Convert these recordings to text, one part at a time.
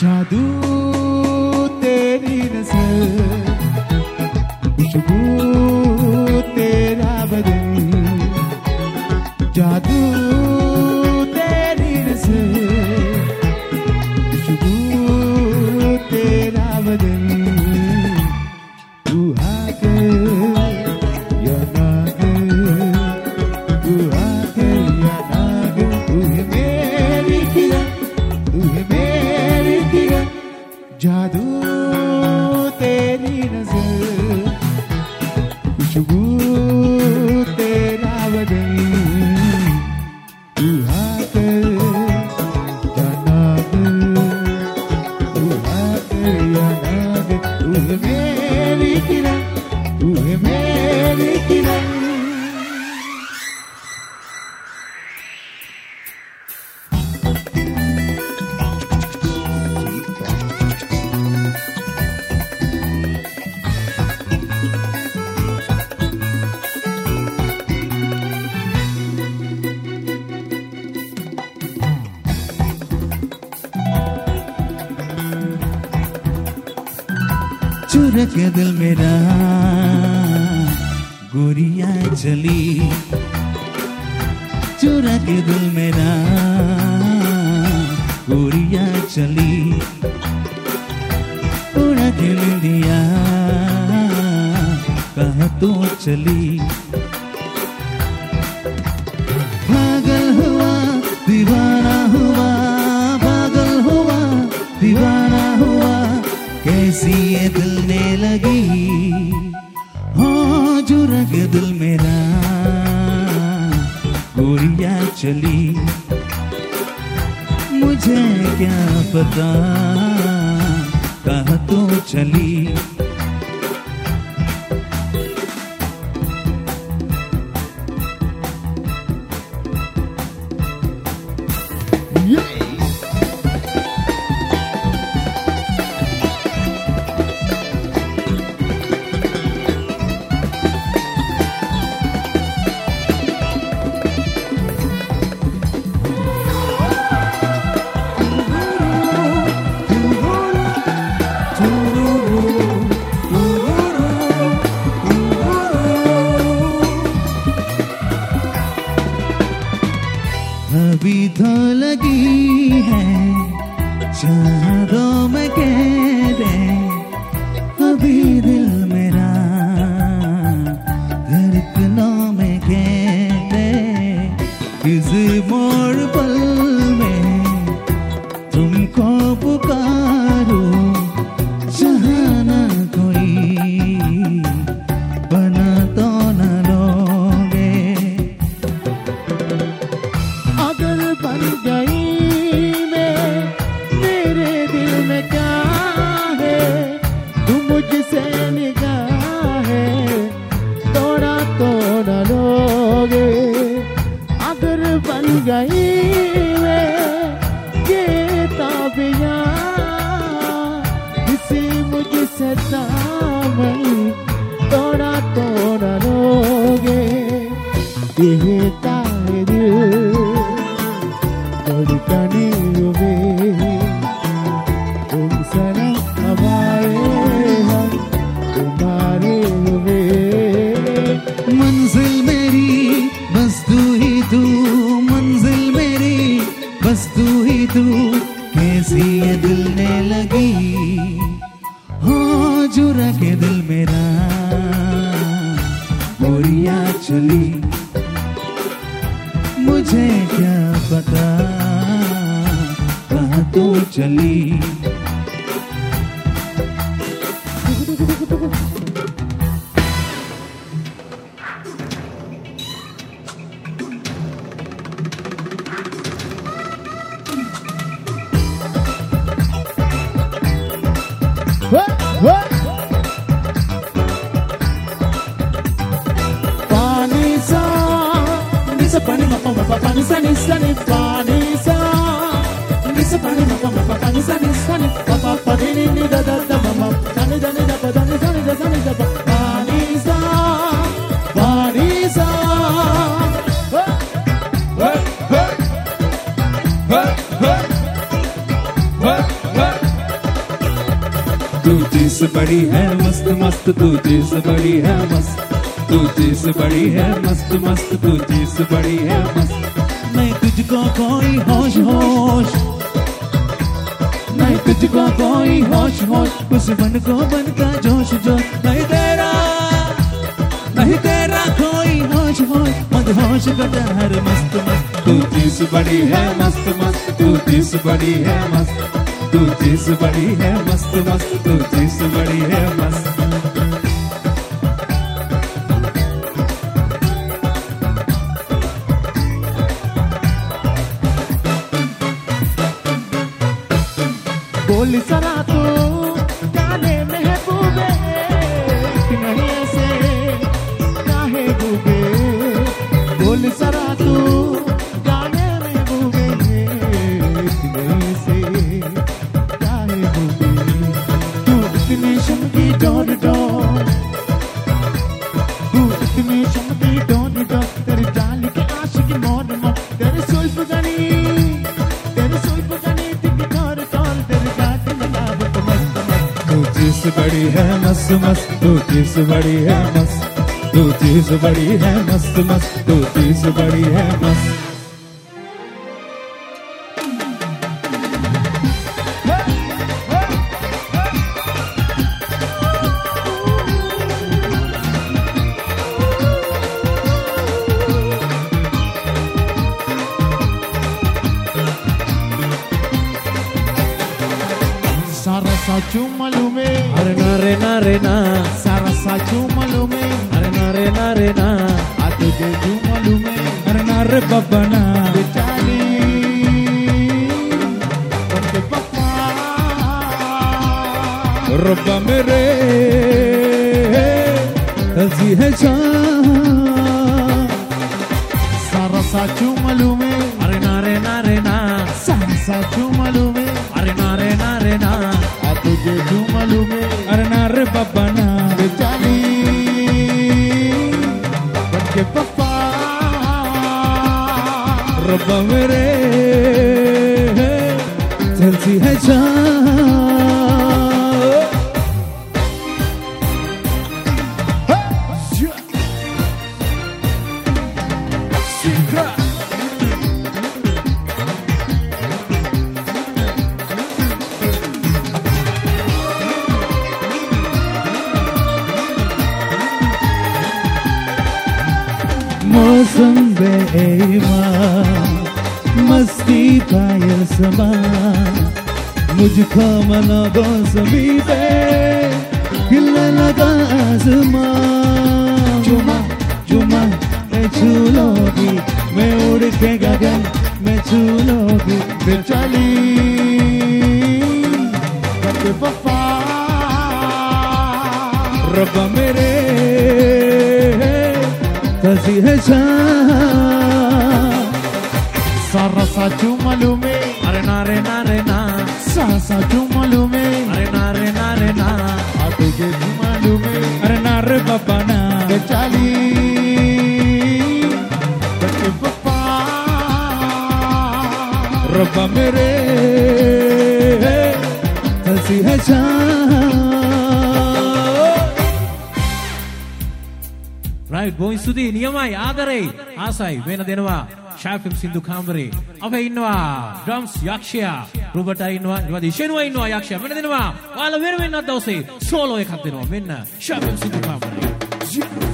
जादू तेरी नजर, खुशबू तेरा बदन, जादू तेरी नजर, खुशबू तेरा बदन, तू आकर या ना कर, तू आकर या ना कर, तू है मेरी किरण, तू है मेरी किरण, जादू तेरी नजर, खुशबू तेरा बदन, तू आकर या ना कर, तू आकर या ना कर, तू है मेरी किरण, तू है मेरी किरण। चुरा के दिल मेरा गोरिया चली, चुरा के दिल मेरा गोरिया चली, उड़ा के ले लिया कहाँ तो चली, पागल हुआ दीवाना हुआ, पागल हुआ दीवाना हुआ, कैसी ये दिल ने लगी, हाँ चुरा के दिल मेरा गोरिया चली, मुझे क्या पता कहाँ तो चली, अभी तो लगी है चारों में कहते, अभी दिल मेरा धड़कनों में कहते, किसी मोड़ पल में तुमको पुकारो, चाहना कोई बना तो न लोगे, अगर बन गई मैं, मेरे दिल में क्या है, तुम मुझसे निगाह है, तोड़ा तो न लोगे, अगर बन गई मैं ये ताबियां, किसी मुझसे दामन, तोड़ा तो न लोगे, ये तारे दिल धड़कने में, तुम सनम हमारे, हम तुम्हारे हुए, मंजिल मेरी बस तू ही तू, मंजिल मेरी बस तू ही तू, कैसी ये दिल ने लगी, हाँ चुरा के दिल मेरा गोरिया चली, मुझे क्या पता कहाँ तो चली, पानी सा निसा पानी मपा मपा पानी सा निसा नि पानी सा निसा पानी मपा मपा पानी सा निसा नि पपा पानी नि दा दा दा ममा पानी दा नि दा पा दा नि सा नि दा सा नि दा पानी सा चीज बड़ी है मस्त मस्त, तू चीज बड़ी है मस्त, तू चीज बड़ी है मस्त मस्त, तू चीज बड़ी है मस्त। नहीं तुझको कोई होश होश, नहीं तुझको कोई होश होश, उस बन को बन का जोश जोश, नहीं तेरा कोई होश होश, मत होश का डर मस्त मस्त। तू चीज बड़ी है मस्त मस्त, तू चीज बड़ी है मस्त, तू चीज बड़ी है मस्त मस्त, तू चीज बड़ी है मस्त। बोल सरा तू जाने महबूबे, नहीं ऐसे काहे डूबे, बोल सरा तू जाने महबूबे, नहीं ऐसे काहे डूबे। तू इतनी चमकी डोर डोर, तू इतनी चमकी डोर डोर, तेरे जाल के आशिक मोर मोर, तेरे सुल्फ गनी बड़ी है मस्त मस्त, तू चीज बड़ी है मस्त, तू चीज बड़ी है मस्त मस्त, तू चीज बड़ी है मस्त। सारा साचू मालूम है, अरे ना रे ना रे ना, सारा साचू मालूम है, अरे ना रे ना रे ना, आ तुझे जो मालूम है, अरे ना रे बाबा ना, बेचारी बंदे पप्पा रब्बा मेरे हंसी है सारा साचू मालूम है, अरे ना रे ना रे ना, सारा साचू मालूम है, अरे ना रे ना रे ना, आ तुझे जो मालूम है, अरे ना रे बाबा ना, बेचारी बंदे पप्पा रब्बा मेरे हंसी है मौसम बेईमान मस्ती पायल समा, मुझको मना मौसमी पे खिलने लगा आसमां। चुमा चुमा मैं छू लोगी, मैं उड़ के गगन में छू लोगी, बेचारी बंदे पप्पा रब्बा मेरे हंसी है सारा साचू मालूम है, अरे ना रे ना रे ना, सारा साचू मालूम है, अरे ना रे ना रे ना, आ तुझे जो मालूम है, अरे ना रे बाबा ना, बेचारी बंदे पप्पा रब्बा मेरे हंसी है Right, boys to the Niyamai, Adare, Asai, Venadenova, Shafim Sindhu Kambari, Ave Inwa, Drums, Yakshia, Roberta Inwa, Nivadi Shenwa Inwa, Yakshia, Venadenova, while a very not those solo Ekatino, Minna, Shafim Sindhu Kambari.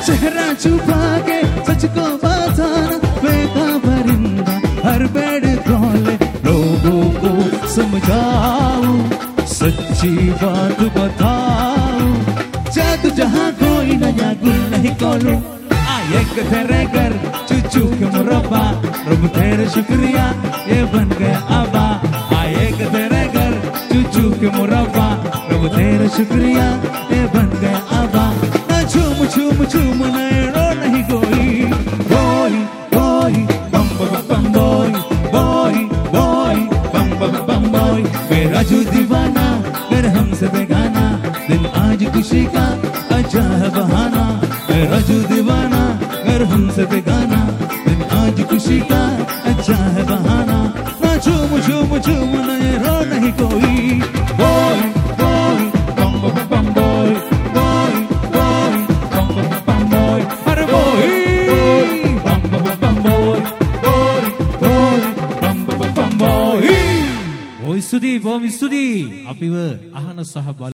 चेहरा छुपा के सच को बताना बेका परिंदा हर bed call लोगों को समझाऊं सच्ची बात बताऊं जादू जहां कोई नया गुल नहीं खोलूं एक तेरे घर चुचू के मुरब्बा रब तेरे शुक्रिया ये बन गया आबा एक तेरे घर चुचू के मुरब्बा रब तेरे शुक्रिया ये बन गया आबा ना झूम झूम झूम नैनो नहीं कोई बोई बोई बम बम बम बोई बोई बोई बम बम बम बोई मेरा जो दीवाना कर हमसे बेगाना दिन आज खुशी का अच्छा है बहाना मेरा जो दीवाना कर हमसे बेगाना दिन आज खुशी का अच्छा है बहाना ना झूम झूम झूम नए रो नहीं कोई बोई बोई बम बम बम बोई बोई बोई बम बम बम बोई अरे बोई बम बम बम बोई बोई बोई बम बम बम बोई Boy Sudi, Boy Sudi, අපිව අහන සහ